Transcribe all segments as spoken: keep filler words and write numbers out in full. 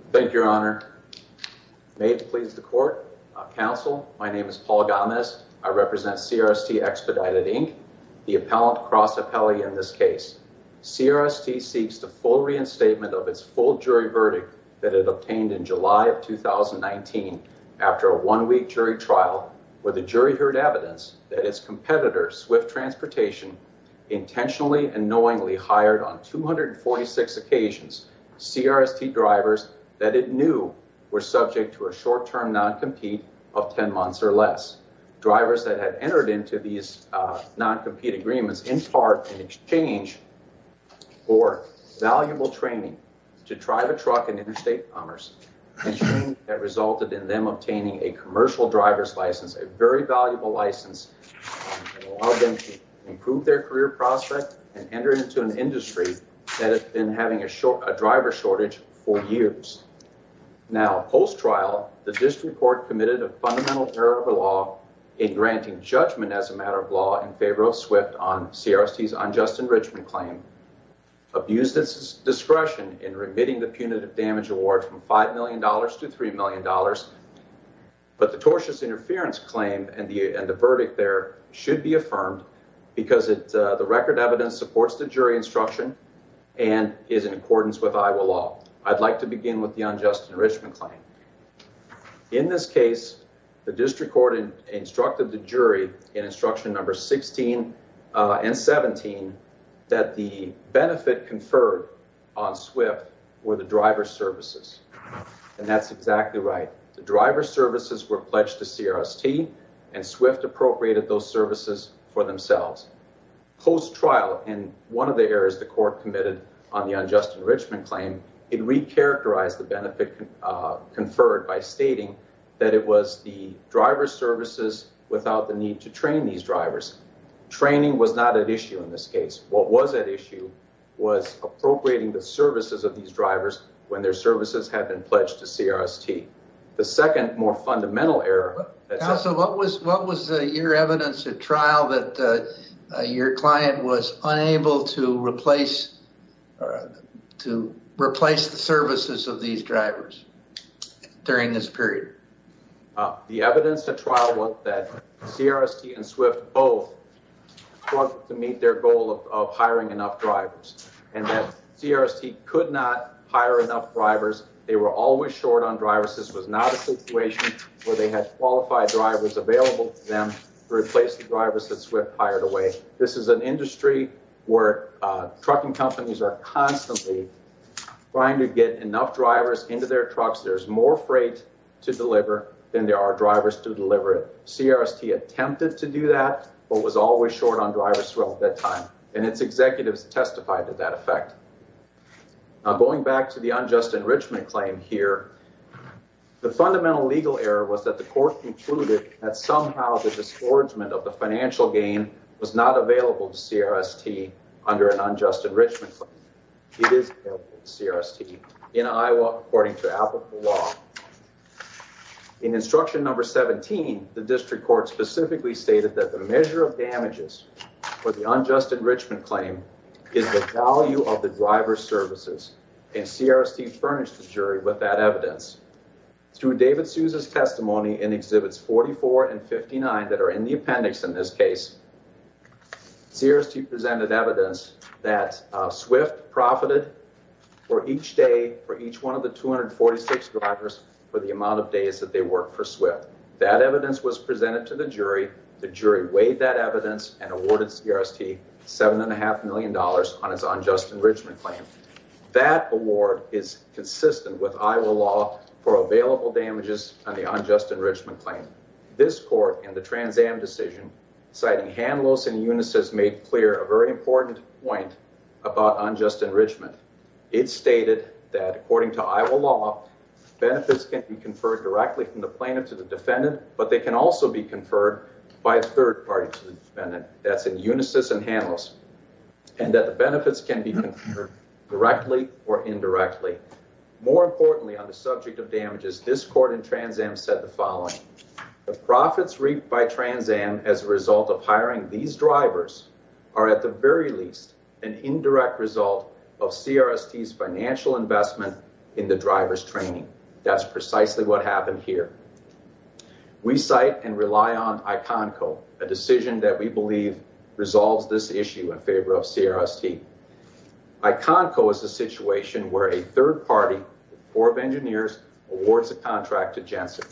Thank you, Your Honor. May it please the court, uh, counsel, my name is Paul Gomez. I represent C R S T Expedited, Incorporated, the appellant cross appellee in this case. C R S T seeks the full reinstatement of its full jury verdict that it obtained in July of two thousand nineteen after a one-week jury trial where the jury heard evidence that its competitor, Swift Transportation, intentionally and knowingly hired on two hundred forty-six occasions C R S T drivers that it knew were subject to a short-term non-compete of ten months or less. Drivers that had entered into these uh, non-compete agreements in part in exchange for valuable training to drive a truck in interstate commerce, and training that resulted in them obtaining a commercial driver's license, a very valuable license um, that allowed them to improve their career prospect and enter into an industry that has been having a, short, a driver shortage for years. Now, post-trial, the district court committed a fundamental error of the law in granting judgment as a matter of law in favor of Swift on C R S T's unjust enrichment claim, abused its discretion in remitting the punitive damage award from five million dollars to three million dollars, but the tortious interference claim and the, and the verdict there should be affirmed because it, uh, the record evidence supports the jury instruction and is in accordance with Iowa law. I'd like to begin with the unjust enrichment claim. In this case, the district court in, instructed the jury in instruction number sixteen uh, and seventeen that the benefit conferred on Swift were the driver's services. And that's exactly right. The driver's services were pledged to C R S T, and Swift appropriated those services for themselves. Post-trial, in one of the errors the court committed on the unjust enrichment claim, it recharacterized the benefit uh, conferred by stating that it was the driver's services without the need to train these drivers. Training was not at issue in this case. What was at issue was appropriating the services of these drivers when their services had been pledged to C R S T. The second, more fundamental error... Counsel, what was what was uh, your evidence at trial that uh, uh, your client was unable to replace uh, to replace the services of these drivers during this period? Uh, the evidence at trial was that C R S T and Swift both struggled to meet their goal of, of hiring enough drivers, and that C R S T could not hire enough drivers. They were always short on drivers. This was not a situation where they had qualified drivers available to them to replace the drivers that Swift hired away. This is an industry where uh, trucking companies are constantly trying to get enough drivers into their trucks. There's more freight to deliver than there are drivers to deliver it. C R S T attempted to do that, but was always short on drivers throughout that time, and its executives testified to that effect. Now, going back to the unjust enrichment claim here, the fundamental legal error was that the court concluded that somehow the disgorgement of the financial gain was not available to C R S T under an unjust enrichment claim. It is available to C R S T in Iowa according to applicable law. In instruction number seventeen, the district court specifically stated that the measure of damages for the unjust enrichment claim is the value of the driver's services, and C R S T furnished the jury with that evidence. Through David Souza's testimony in exhibits forty-four and fifty-nine that are in the appendix in this case, C R S T presented evidence that uh, Swift profited for each day for each one of the two hundred forty-six drivers for the amount of days that they worked for Swift. That evidence was presented to the jury. The jury weighed that evidence and awarded C R S T seven point five million dollars on its unjust enrichment claim. That award is consistent with Iowa law for available damages on the unjust enrichment claim. This court, in the Trans Am decision, citing Hanlos and Unisys, made clear a very important point about unjust enrichment. It stated that, according to Iowa law, benefits can be conferred directly from the plaintiff to the defendant, but they can also be conferred by a third party to the defendant. That's in Unisys and Hanlos. And that the benefits can be conferred directly or indirectly. More importantly, on the subject of damages, this court in Trans Am said the following: the profits reaped by Trans Am as a result of hiring these drivers are at the very least an indirect result of C R S T's financial investment in the driver's training. That's precisely what happened here. We cite and rely on ICONCO, a decision that we believe resolves this issue in favor of C R S T. ICONCO is a situation where a third party, the Corps of Engineers, awards a contract to Jensen.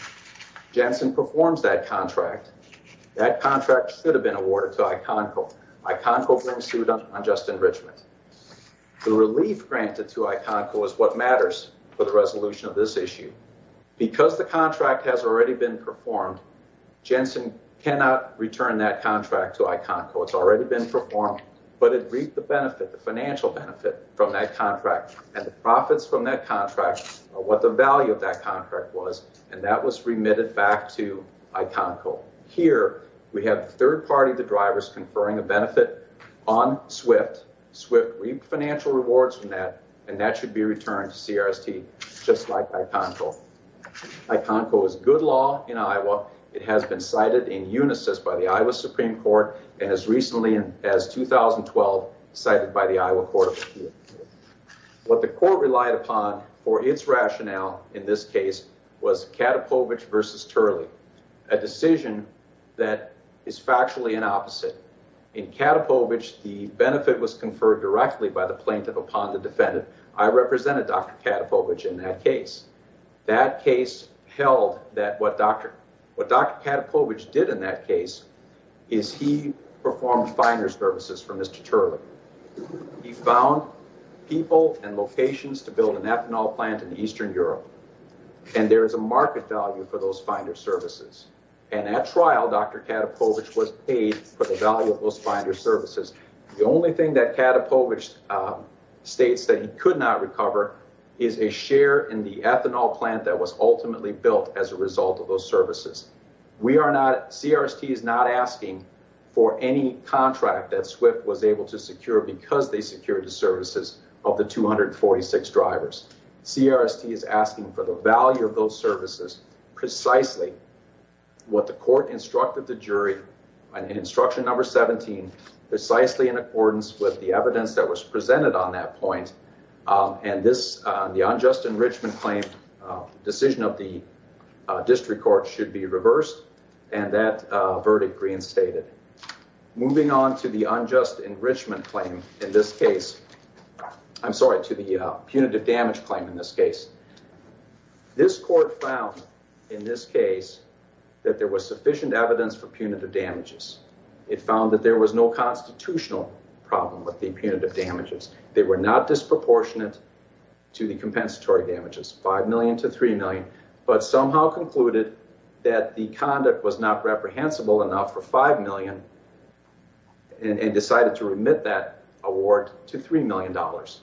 Jensen performs that contract. That contract should have been awarded to ICONCO. ICONCO brings suit on unjust enrichment. The relief granted to ICONCO is what matters for the resolution of this issue. Because the contract has already been performed, Jensen cannot return that contract to ICONCO. It's already been performed, but it reaped the benefit, the financial benefit from that contract. And the profits from that contract are what the value of that contract was, and that was remitted back to ICONCO. Here, we have the third party, the drivers, conferring a benefit on SWIFT. SWIFT reaped financial rewards from that, and that should be returned to C R S T, just like ICONCO. ICONCO is good law in Iowa. It has been cited in Unisys by the Iowa Supreme Court, and as recently in, as two thousand twelve, cited by the Iowa Court of Appeals. What the court relied upon for its rationale in this case was Katipovich versus Turley, a decision that is factually an opposite. In Katipovich, the benefit was conferred directly by the plaintiff upon the defendant. I represented Doctor Katipovich in that case. That case held that what Doctor what Doctor Katipovich did in that case is he performed finder services for Mister Turley. He found people and locations to build an ethanol plant in Eastern Europe, and there is a market value for those finder services. And at trial, Doctor Katipovich was paid for the value of those finder services. The only thing that Katipovich uh, states that he could not recover is a share in the ethanol plant that was ultimately built as a result of those services. We are not, C R S T is not asking for any contract that SWIFT was able to secure because they secured the services of the two hundred forty-six drivers. C R S T is asking for the value of those services, precisely what the court instructed the jury in instruction number seventeen, precisely in accordance with the evidence that was presented on that point. Um, and this, uh, the unjust enrichment claim uh, decision of the uh, district court should be reversed and that uh, verdict reinstated. Moving on to the unjust enrichment claim in this case, I'm sorry, to the uh, punitive damage claim in this case. This court found in this case that there was sufficient evidence for punitive damages. It found that there was no constitutional problem with the punitive damages. They were not disproportionate to the compensatory damages, five million dollars to three million dollars, but somehow concluded that the conduct was not reprehensible enough for five million dollars and, and decided to remit that award to three million dollars.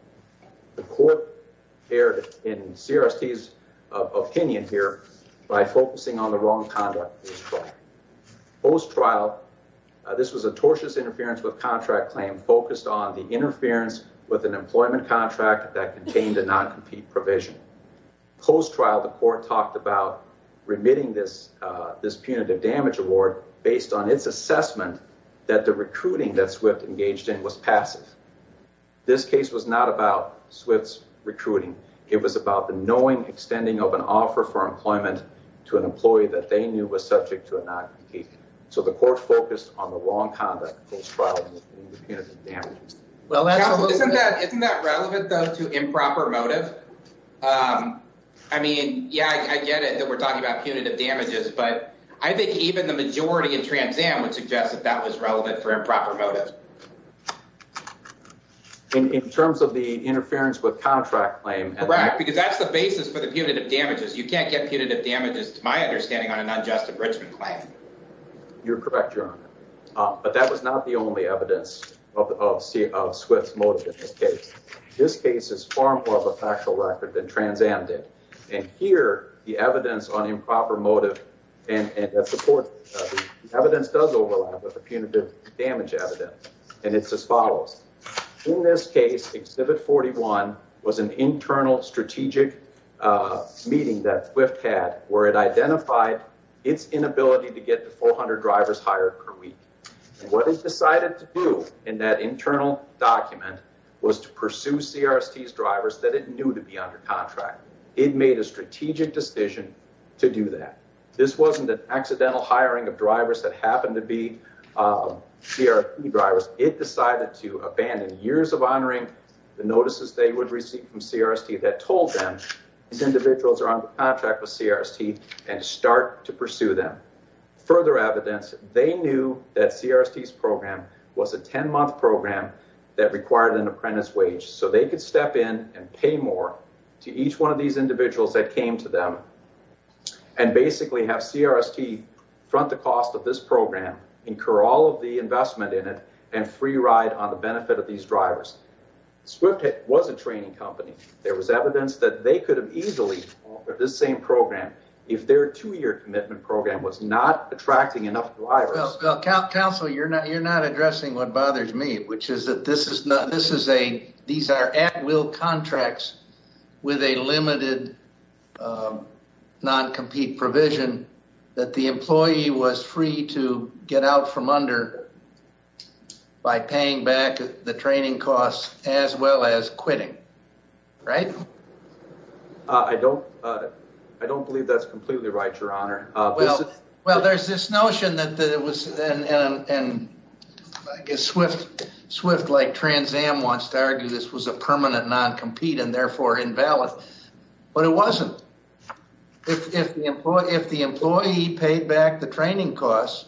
The court erred in C R S T's uh, opinion here by focusing on the wrong conduct post-trial. Post-trial, uh, this was a tortious interference with contract claim focused on the interference with an employment contract that contained a non-compete provision. Post-trial, the court talked about remitting this, uh, this punitive damage award based on its assessment that the recruiting that SWIFT engaged in was passive. This case was not about SWIFT's recruiting. It was about the knowing extending of an offer for employment to an employee that they knew was subject to a non-compete. So the court focused on the wrong conduct post-trial in the punitive damages. Well, that's Counsel, isn't that isn't that relevant though to improper motive? Um, I mean, yeah, I, I get it that we're talking about punitive damages, but I think even the majority in Trans Am would suggest that that was relevant for improper motive. In, in terms of the interference with contract claim. Correct, because that's the basis for the punitive damages. You can't get punitive damages, to my understanding, on an unjust enrichment claim. You're correct, Your Honor. Uh, but that was not the only evidence of, of, of SWIFT's motive in this case. This case is far more of a factual record than Trans Am did. And here, the evidence on improper motive and, and that supports, uh, the, the evidence does overlap with the punitive damage evidence. And it's as follows. In this case, Exhibit forty-one was an internal strategic uh, meeting that SWIFT had where it identified its inability to get to four hundred drivers hired per week. And what it decided to do in that internal document was to pursue C R S T's drivers that it knew to be under contract. It made a strategic decision to do that. This wasn't an accidental hiring of drivers that happened to be uh, C R S T drivers. It decided to abandon years of honoring the notices they would receive from C R S T that told them these individuals are under contract with C R S T and start to pursue them. Further evidence, they knew that C R S T's program was a ten-month program that required an apprentice wage, so they could step in and pay more to each one of these individuals that came to them and basically have C R S T front the cost of this program, incur all of the investment in it, and free ride on the benefit of these drivers. Swift was a training company. There was evidence that they could have easily offered this same program if their two-year commitment program was not attracting enough drivers. Well, well, counsel, you're not you're not addressing what bothers me, which is that this is not this is a these are at-will contracts with a limited um, non-compete provision that the employee was free to get out from under by paying back the training costs as well as quitting, right? Uh, I don't. Uh, I don't believe that's completely right, Your Honor. Uh, well, this is, well, there's this notion that the, it was, and, and and I guess Swift, Swift, like Trans Am, wants to argue this was a permanent non-compete and therefore invalid, but it wasn't. If if the employee if the employee paid back the training costs,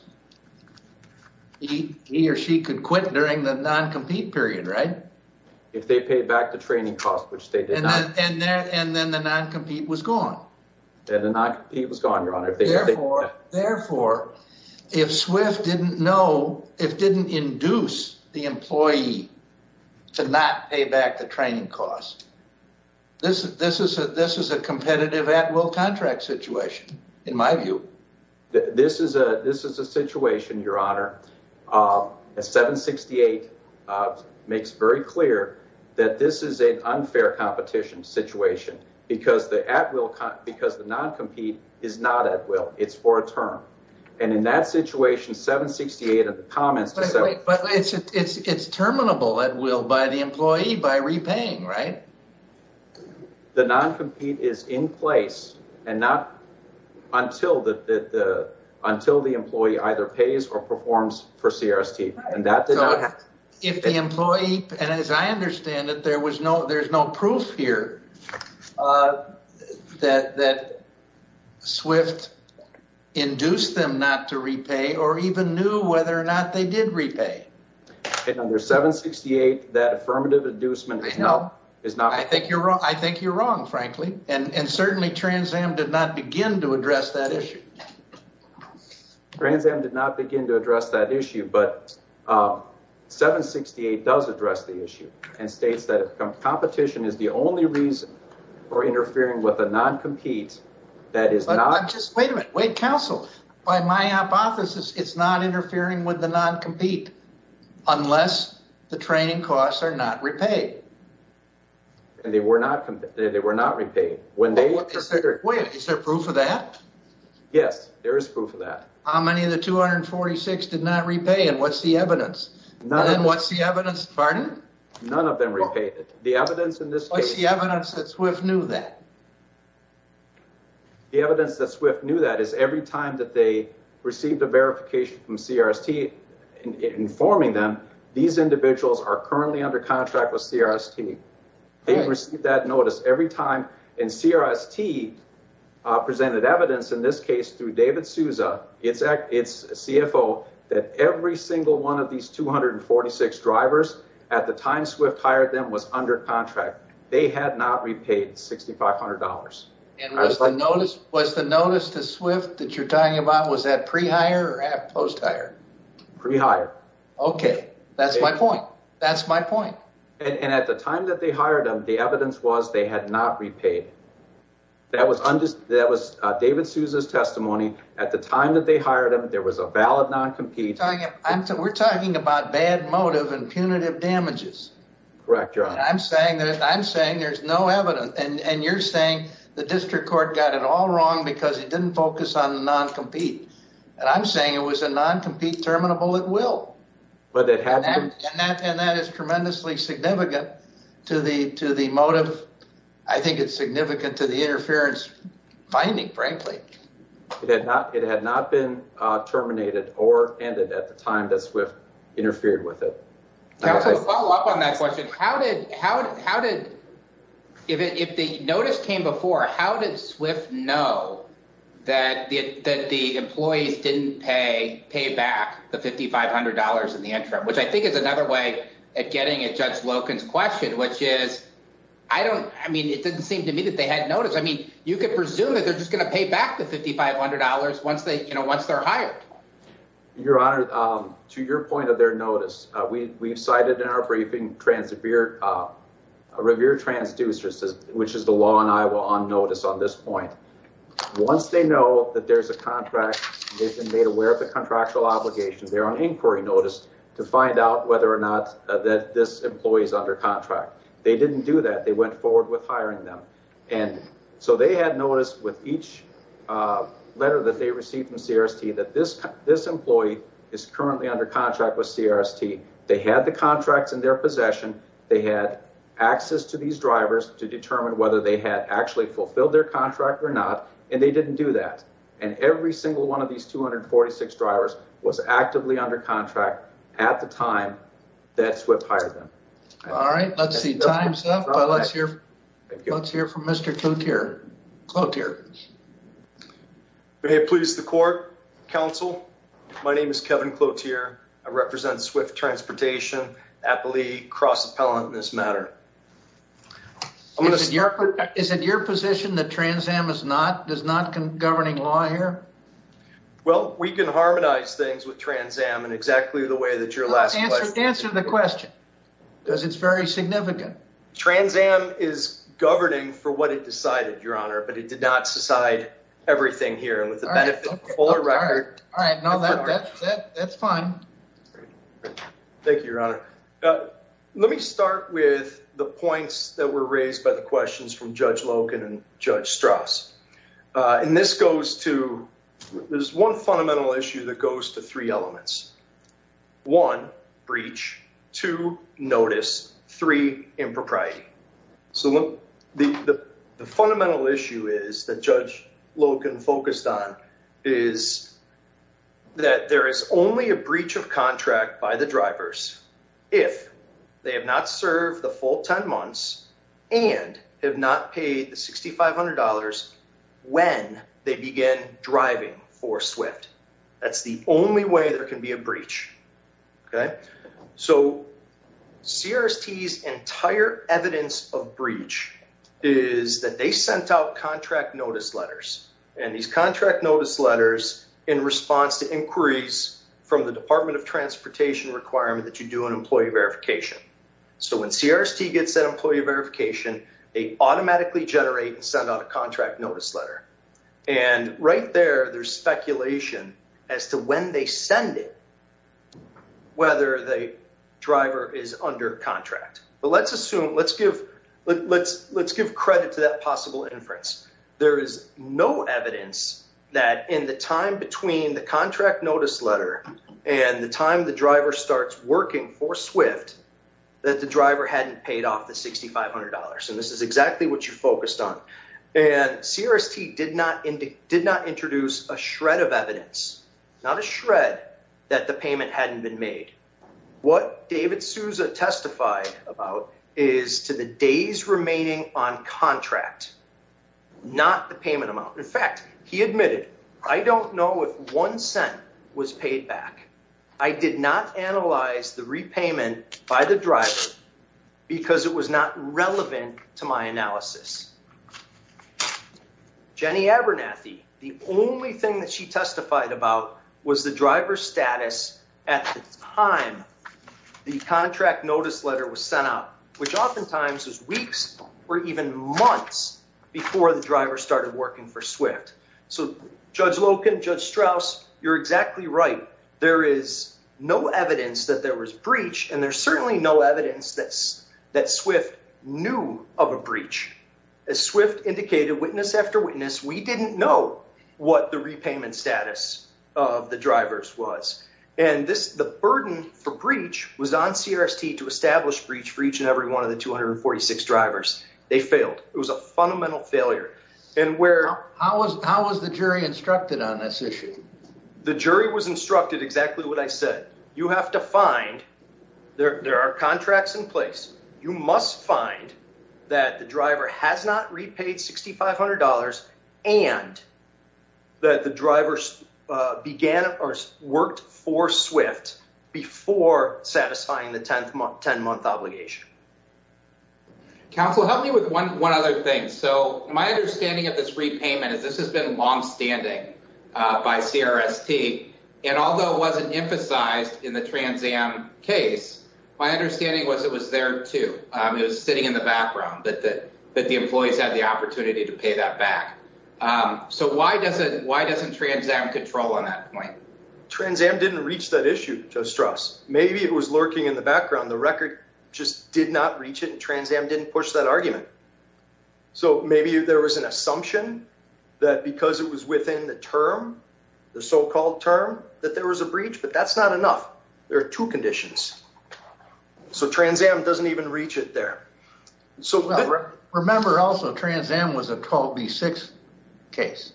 he he or she could quit during the non-compete period, right? If they paid back the training costs, which they did and not, then, and there and then the non-compete was gone. And the non-compete was gone, Your Honor. If they, therefore, if they, therefore, if Swift didn't know, if didn't induce the employee to not pay back the training costs, this this is a this is a competitive at-will contract situation, in my view. This is a this is a situation, Your Honor. Uh, seven sixty-eight uh, makes very clear that this is an unfair competition situation. Because the at-will, because the non-compete is not at will, it's for a term, and in that situation, seven sixty-eight in the comments to but, seven, wait, but it's it's it's terminable at will by the employee by repaying, right? The non-compete is in place and not until the the, the until the employee either pays or performs for C R S T, right. And that did so not if, happen. If the employee, and as I understand it, there was no there's no proof here. Uh, that that Swift induced them not to repay or even knew whether or not they did repay. And under seven sixty-eight, that affirmative inducement is not is not. I think you're wrong. I think you're wrong, frankly, and and certainly Trans Am did not begin to address that issue. Trans Am did not begin to address that issue, but uh, seven sixty-eight does address the issue and states that if competition is the only reason or interfering with a non-compete that is but not... Just wait a minute. Wait, counsel. By my hypothesis, it's not interfering with the non-compete unless the training costs are not repaid. And they were not they were not repaid. When they well, is there, wait, is there proof of that? Yes, there is proof of that. How many of the two hundred forty-six did not repay, and what's the evidence? None and then them, what's the evidence? Pardon? None of them repaid it. The evidence in this what's case... What's the evidence that Swift knew that? The evidence that Swift knew that is every time that they received a verification from C R S T in, in informing them these individuals are currently under contract with C R S T. They right. received that notice every time, and C R S T uh, presented evidence in this case through David Souza, its, its C F O, that every single one of these two hundred forty-six drivers at the time Swift hired them was under contract. They had not repaid six thousand five hundred dollars. And was the notice was the notice to Swift that you're talking about, was that pre-hire or post-hire? Pre-hire. Okay, that's they, my point. That's my point. And, and at the time that they hired them, the evidence was they had not repaid. That was undis- that was uh, David Souza's testimony. At the time that they hired him, there was a valid non-compete. Talking, I'm t- we're talking about bad motive and punitive damages. Correct, Your Honor. And I'm saying that I'm saying there's no evidence, and, and you're saying the district court got it all wrong because it didn't focus on the non-compete. And I'm saying it was a non-compete terminable at will. But it had and that, and that and that is tremendously significant to the to the motive. I think it's significant to the interference finding, frankly. It had not it had not been uh, terminated or ended at the time that Swift interfered with it. Counsel, follow up on that question. How did how how did if it, if the notice came before, how did Swift know that the that the employees didn't pay pay back the fifty-five hundred dollars in the interim? Which I think is another way at getting at Judge Loken's question, which is, I don't. I mean, it didn't seem to me that they had notice. I mean, you could presume that they're just going to pay back the fifty-five hundred dollars once they, you know, once they're hired. Your Honor, um, to your point of their notice, uh, we we've cited in our briefing Transrevere uh, Revere transducers, which is the law in Iowa on notice on this point. Once they know that there's a contract, they've been made aware of the contractual obligation, they're on inquiry notice to find out whether or not uh, that this employee is under contract. They didn't do that. They went forward with hiring them. And so they had notice with each uh, letter that they received from C R S T that this this employee is currently under contract with C R S T. They had the contracts in their possession. They had access to these drivers to determine whether they had actually fulfilled their contract or not, and they didn't do that. And every single one of these two hundred forty-six drivers was actively under contract at the time that Swift hired them. All right, let's see. Time's up. Uh, let's hear. Let's hear from Mister Cloutier. Cloutier. May it please the court, counsel. My name is Kevin Cloutier. I represent Swift Transportation, appellee, cross appellant in this matter. I'm is, it your, is it your position that Trans Am is not is not governing law here? Well, we can harmonize things with Trans Am in exactly the way that your last answer, question. Answer the question, because it's very significant. Trans Am is governing for what it decided, Your Honor, but it did not decide everything here. And with the all benefit right, okay, of fuller okay, record. All right, all right. no, that, that, that, that's fine. Thank you, Your Honor. Uh, let me start with the points that were raised by the questions from Judge Loken and Judge Strauss. Uh, and this goes to, there's one fundamental issue that goes to three elements. One, breach. Two, notice. Three, impropriety. So the, the, the fundamental issue is that Judge Loken focused on is that there is only a breach of contract by the drivers if they have not served the full ten months and have not paid the six thousand five hundred dollars when they begin driving for Swift. That's the only way there can be a breach. Okay? So C R S T's entire evidence of breach is that they sent out contract notice letters. And these contract notice letters, in response to inquiries from the Department of Transportation requirement that you do an employee verification. So when C R S T gets that employee verification, they automatically generate and send out a contract notice letter. And right there, there's speculation as to when they send it, whether the driver is under contract. But let's assume, let's give, let, let's, let's give credit to that possible inference. There is no evidence that in the time between the contract notice letter and the time the driver starts working for Swift, that the driver hadn't paid off the six thousand five hundred dollars. And this is exactly what you focused on. And C R S T did not, indi- did not introduce a shred of evidence, not a shred, that the payment hadn't been made. What David Souza testified about is to the days remaining on contract, not the payment amount. In fact, he admitted, I don't know if one cent was paid back. I did not analyze the repayment by the driver because it was not relevant to my analysis. Jenny Abernathy, the only thing that she testified about was the driver's status at the time the contract notice letter was sent out, which oftentimes was weeks or even months before the driver started working for Swift. So Judge Loken, Judge Strauss, you're exactly right. There is no evidence that there was breach, and there's certainly no evidence that, that Swift knew of a breach. As Swift indicated, witness after witness, we didn't know what the repayment status of the drivers was. And this, the burden for breach was on C R S T to establish breach for each and every one of the two hundred forty-six drivers. They failed. It was a fundamental failure. And where how, how was how was the jury instructed on this issue? The jury was instructed exactly what I said. You have to find, there, there are contracts in place. You must find that the driver has not repaid six thousand five hundred dollars and that the driver uh, began or worked for Swift before satisfying the tenth month, ten month obligation. Counsel, help me with one, one other thing. So my understanding of this repayment is this has been longstanding uh, by C R S T. And although it wasn't emphasized in the Trans Am case, my understanding was it was there too. Um, it was sitting in the background that the, that the employees had the opportunity to pay that back. Um, so why doesn't why doesn't Trans Am control on that point? Trans Am didn't reach that issue, Judge Strauss. Maybe it was lurking in the background. The record just did not reach it, and Trans Am didn't push that argument. So maybe there was an assumption that because it was within the term, the so-called term, that there was a breach, but that's not enough. There are two conditions. So Trans Am doesn't even reach it there. So well, re- remember also, Trans Am was a twelve B six case.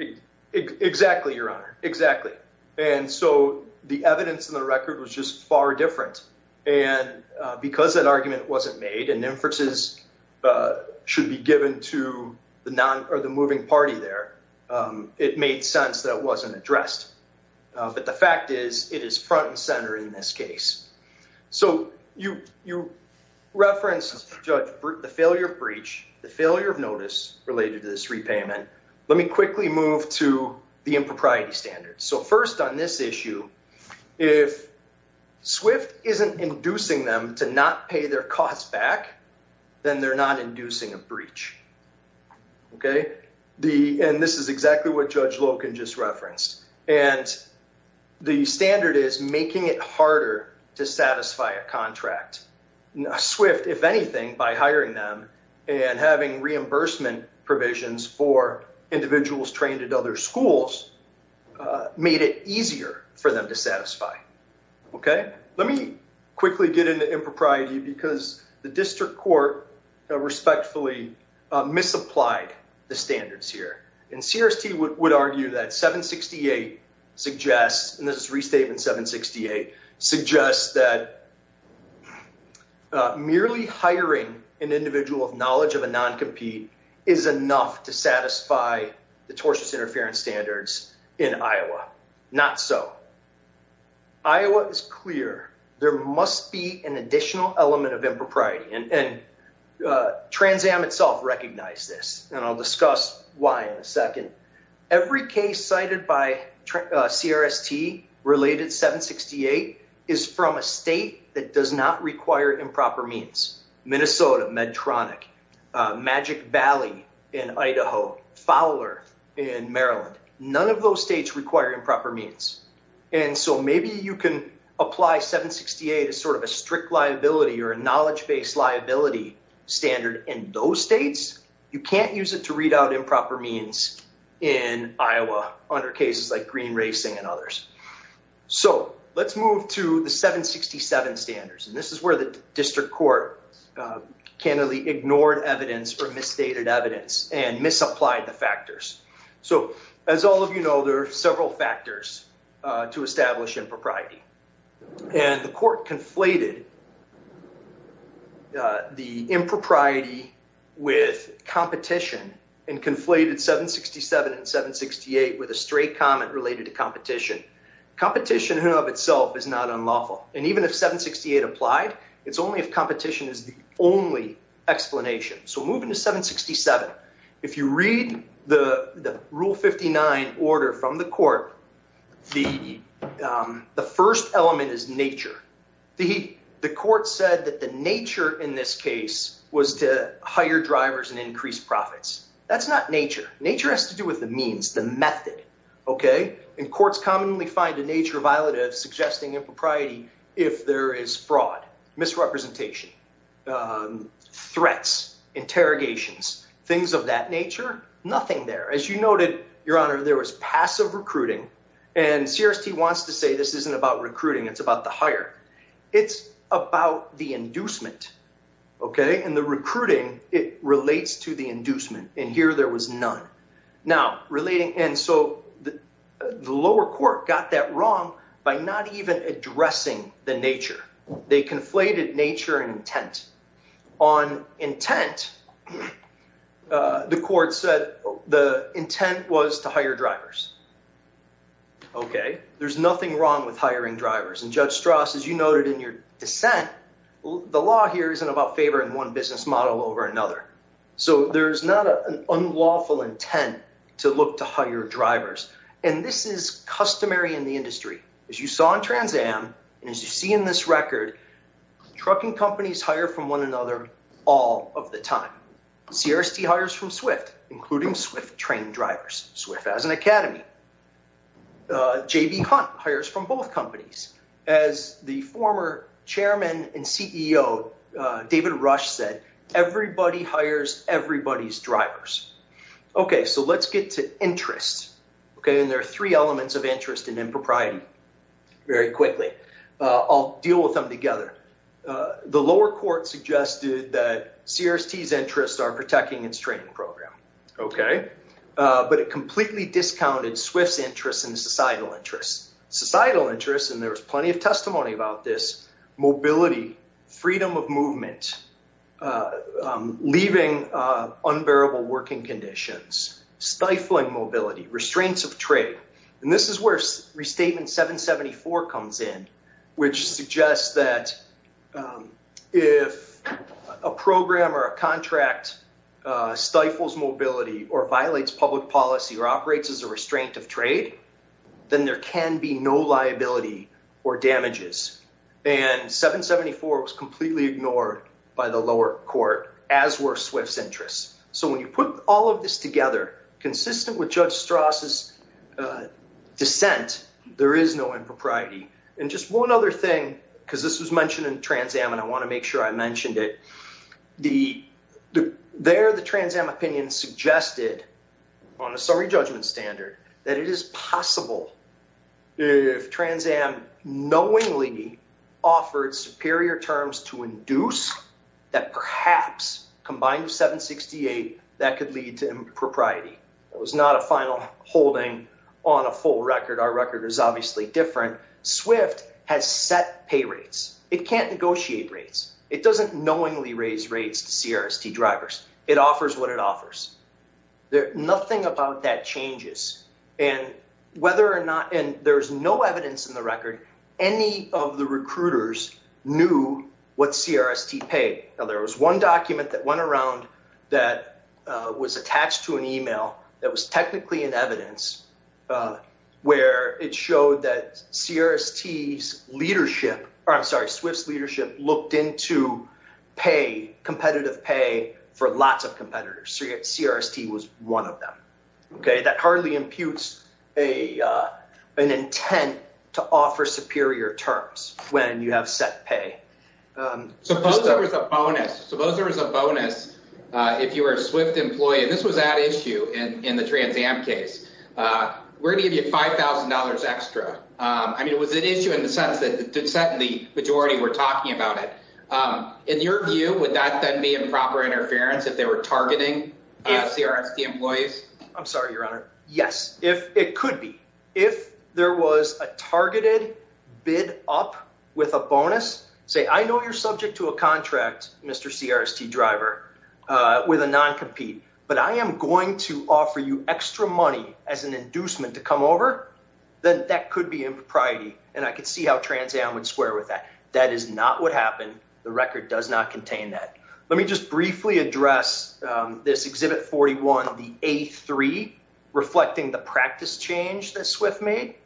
Exactly, Your Honor. Exactly. And so the evidence in the record was just far different. And uh, because that argument wasn't made and inferences uh, should be given to the non or the moving party there, um, it made sense that it wasn't addressed. Uh, but the fact is, it is front and center in this case. So you you referenced, Judge, the failure of breach, the failure of notice related to this repayment. Let me quickly move to the impropriety standards. So first on this issue, if Swift isn't inducing them to not pay their costs back, then they're not inducing a breach. Okay? The and this is exactly what Judge Loken just referenced. And the standard is making it harder to satisfy a contract. Now, Swift, if anything, by hiring them and having reimbursement provisions for individuals trained at other schools, uh, made it easier for them to satisfy. Okay? Let me quickly get into impropriety because the district court uh, respectfully uh, misapplied the standards here. And C R S T would, would argue that seven sixty-eight suggests, and this is restatement seven sixty-eight, suggests that uh, merely hiring an individual with knowledge of a non-compete is enough to satisfy the tortious interference standards in Iowa. Not so. Iowa is clear. There must be an additional element of impropriety. And, and uh, Trans Am itself recognized this, and I'll discuss why in a second. Every case cited by uh, C R S T related seven sixty-eight is from a state that does not require improper means. Minnesota, Medtronic, uh, Magic Valley in Idaho, Fowler in Maryland. None of those states require improper means. And so maybe you can apply seven sixty-eight as sort of a strict liability or a knowledge-based liability standard in those states. You can't use it to read out improper means in Iowa under cases like Green Racing and others. So let's move to the seven sixty-seven standards. And this is where the district court uh, candidly ignored evidence or misstated evidence and misapplied the factors. So as all of you know, there are several factors uh, to establish impropriety. And the court conflated uh, the impropriety with competition and conflated seven sixty-seven and seven sixty-eight with a stray comment related to competition. Competition in and of itself is not unlawful. And even if seven sixty-eight applied, it's only if competition is the only explanation. So moving to seven sixty-seven, if you read the, the Rule fifty-nine order from the court, the, um, the first element is nature. The, the court said that the nature in this case was to hire drivers and increase profits. That's not nature. Nature has to do with the means, the method, okay? And courts commonly find a nature violative suggesting impropriety if there is fraud, misrepresentation, um, threats, interrogations, things of that nature. Nothing there. As you noted, Your Honor, there was passive recruiting And C R S T wants to say this isn't about recruiting, it's about the hire. It's about the inducement, okay? And the recruiting, it relates to the inducement, and here there was none. Now, relating, and so the, the lower court got that wrong by not even addressing the nature. They conflated nature and intent. On intent, uh, the court said the intent was to hire drivers. Okay, there's nothing wrong with hiring drivers. And Judge Strauss, as you noted in your dissent, the law here isn't about favoring one business model over another. So there's not a, an unlawful intent to look to hire drivers. And this is customary in the industry. As you saw in Trans Am, and as you see in this record, trucking companies hire from one another all of the time. C R S T hires from Swift, including Swift-trained drivers. Swift has an academy. Uh, J B Hunt hires from both companies. As the former chairman and C E O, uh, David Rush, said, everybody hires everybody's drivers. Okay, so let's get to interest. Okay, and there are three elements of interest and impropriety very quickly. Uh, I'll deal with them together. Uh, the lower court suggested that C R S T's interests are protecting its training program. Okay. Uh, but it completely discounted Swift's interests and societal interests. Societal interests, and there was plenty of testimony about this, mobility, freedom of movement, uh, um, leaving uh, unbearable working conditions, stifling mobility, restraints of trade. And this is where Restatement seven seventy-four comes in, which suggests that um, if a program or a contract Uh, stifles mobility or violates public policy or operates as a restraint of trade, then there can be no liability or damages. And seven seventy-four was completely ignored by the lower court, as were Swift's interests. So when you put all of this together, consistent with Judge Strauss's uh, dissent, there is no impropriety. And just one other thing, because this was mentioned in Trans Am, and I want to make sure I mentioned it, the The, there, the Trans Am opinion suggested on a summary judgment standard that it is possible if Trans Am knowingly offered superior terms to induce, that perhaps combined with seven sixty-eight, that could lead to impropriety. It was not a final holding on a full record. Our record is obviously different. Swift has set pay rates. It can't negotiate rates. It doesn't knowingly raise rates to C R S T drivers. It offers what it offers. There, nothing about that changes. And whether or not, and there's no evidence in the record, any of the recruiters knew what C R S T paid. Now, there was one document that went around that uh, was attached to an email that was technically in evidence uh, where it showed that C R S T's leadership, or I'm sorry, Swift's leadership looked into pay, competitive pay for lots of competitors. C R S T was one of them. Okay, that hardly imputes a uh, an intent to offer superior terms when you have set pay. Um, Suppose there was a bonus. Suppose there was a bonus uh, if you were a Swift employee, and this was at issue in, in the Trans Am case. Uh, we're going to give you five thousand dollars extra. Um, I mean, it was an issue in the sense that the dissent and the majority were talking about it. Um, in your view, would that then be improper interference if they were targeting uh, C R S T employees? I'm sorry, Your Honor. Yes, if it could be. If there was a targeted bid up with a bonus, say, I know you're subject to a contract, Mister C R S T driver, uh, with a non-compete, but I am going to offer you extra money as an inducement to come over, then that could be impropriety, and I could see how Trans Am would square with that. That is not what happened. The record does not contain that. Let me just briefly address um, this Exhibit forty-one, the A three, reflecting the practice change that Swift made,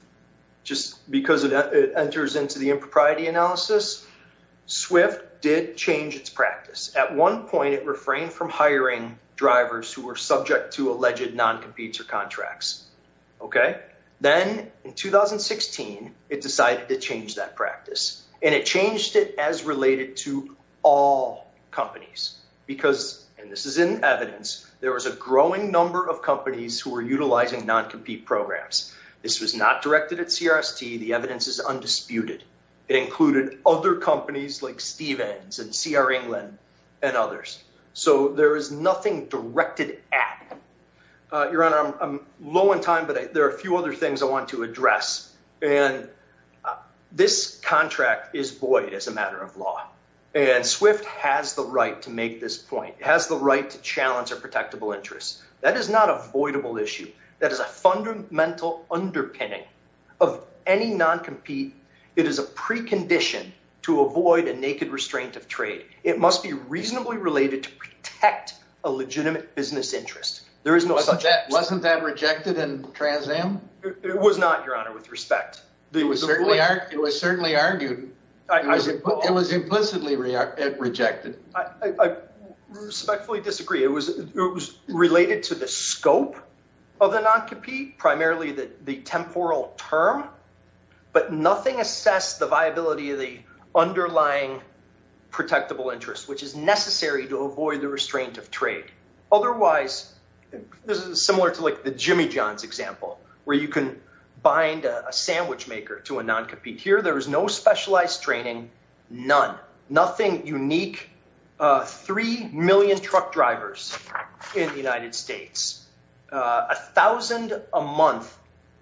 just because it, it enters into the impropriety analysis. Swift did change its practice. At one point, it refrained from hiring drivers who were subject to alleged non-competes or contracts. Okay? Then, in two thousand sixteen, it decided to change that practice. And it changed it as related to all companies. Because, and this is in evidence, there was a growing number of companies who were utilizing non-compete programs. This was not directed at C R S T. The evidence is undisputed. It included other companies like Stevens and C R England and others. So there is nothing directed at. Uh, Your Honor, I'm, I'm low on time, but I, there are a few other things I want to address. And uh, this contract is void as a matter of law. And SWIFT has the right to make this point. It has the right to challenge a protectable interest. That is not a voidable issue. That is a fundamental underpinning of any non-compete. It is a precondition to avoid a naked restraint of trade. It must be reasonably related to protect a legitimate business interest. There is no wasn't such. That, wasn't that rejected in Trans Am? It, it was not, Your Honor, with respect. The, it, was the certainly void, ar- it was certainly argued. I, it, was, I impl- it was implicitly re- rejected. I, I, I respectfully disagree. It was it was related to the scope of the non-compete, primarily the, the temporal term, but nothing assessed the viability of the underlying protectable interest, which is necessary to avoid the restraint of trade. Otherwise, this is similar to like the Jimmy John's example, where you can bind a, a sandwich maker to a non-compete. Here, there is no specialized training, none, nothing unique. Uh, three million truck drivers in the United States, uh, a thousand a month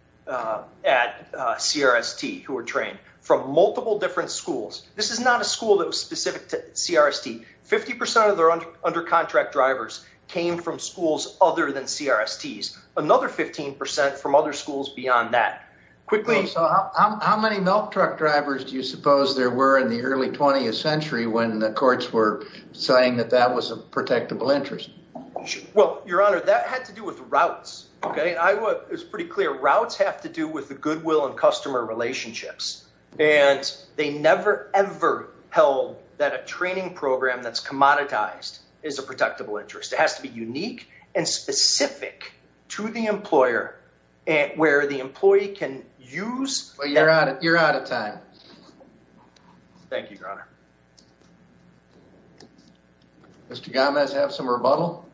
uh, at uh, C R S T who are trained from multiple different schools. This is not a school that was specific to C R S T. fifty percent of their under, under contract drivers came from schools other than C R S Ts. Another fifteen percent from other schools beyond that. Quickly. Oh, so how, how, how many milk truck drivers do you suppose there were in the early twentieth century when the courts were saying that that was a protectable interest? Well, Your Honor, that had to do with routes. Okay, Iowa is pretty clear. Routes have to do with the goodwill and customer relationships. And they never, ever held that a training program that's commoditized is a protectable interest. It has to be unique and specific to the employer, and where the employee can use. Well, you're out of, you're out of time. Thank you, Your Honor. Mister Gomez, have some rebuttal?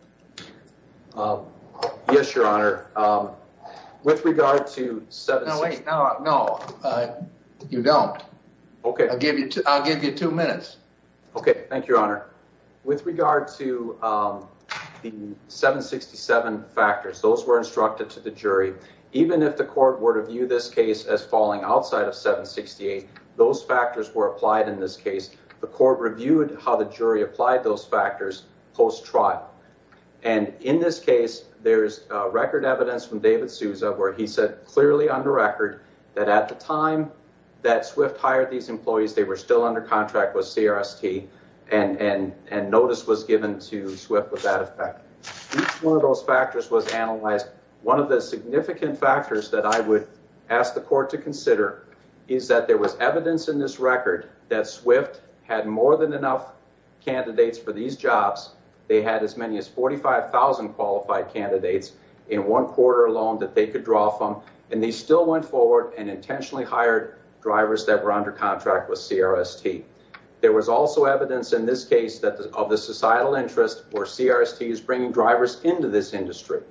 Um, yes, Your Honor. Um, with regard to seven. No, wait, no, no, uh, you don't. Okay. I'll give you two, I'll give you two minutes. Okay, thank you, Your Honor. With regard to um, the seven sixty-seven factors, those were instructed to the jury. Even if the court were to view this case as falling outside of seven sixty-eight, those factors were applied in this case. The court reviewed how the jury applied those factors post-trial. And in this case, there's uh, record evidence from David Souza where he said clearly on the record that at the time that SWIFT hired these employees, they were still under contract with C R S T, and, and, and notice was given to SWIFT with that effect. Each one of those factors was analyzed. One of the significant factors that I would ask the court to consider is that there was evidence in this record that SWIFT had more than enough candidates for these jobs. They had as many as forty-five thousand qualified candidates in one quarter alone that they could draw from, and they still went forward and intentionally hired drivers that were under contract with C R S T. There was also evidence in this case that the, of the societal interest where C R S T is bringing drivers into this industry,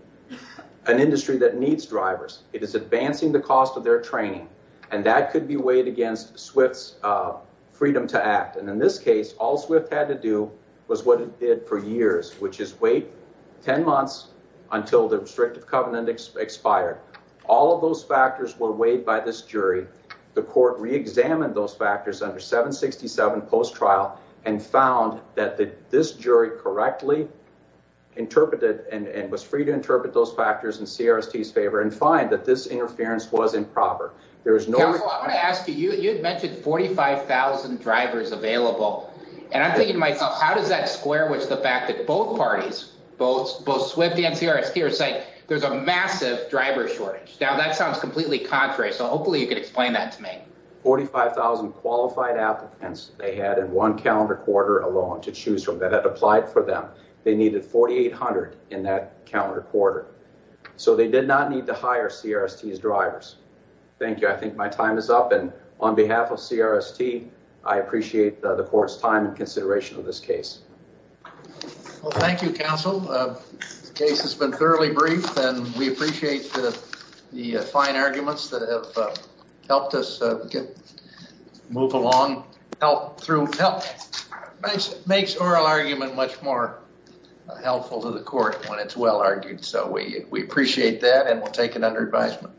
an industry that needs drivers. It is advancing the cost of their training, and that could be weighed against SWIFT's uh, freedom to act. And in this case, all SWIFT had to do was what it did for years, which is wait ten months until the restrictive covenant ex- expired. All of those factors were weighed by this jury. The court re-examined those factors under seven sixty-seven post-trial and found that the, this jury correctly interpreted and, and was free to interpret those factors in C R S T's favor and find that this interference was improper. There is no. Counsel, I want to ask you, you, you had mentioned forty-five thousand drivers available. And I'm thinking to myself, how does that square with the fact that both parties, both both SWIFT and C R S T, are saying there's a massive driver shortage? Now, that sounds completely contrary, so hopefully you could explain that to me. forty-five thousand qualified applicants they had in one calendar quarter alone to choose from that had applied for them. They needed forty-eight hundred in that calendar quarter. So they did not need to hire C R S T's drivers. Thank you. I think my time is up. And on behalf of C R S T, I appreciate uh, the court's time and consideration of this case. Well, thank you, counsel. Uh, the case has been thoroughly briefed, and we appreciate the the uh, fine arguments that have uh, helped us uh, get move along, help through, help makes makes oral argument much more uh, helpful to the court when it's well argued. So we we appreciate that, and we'll take it under advisement.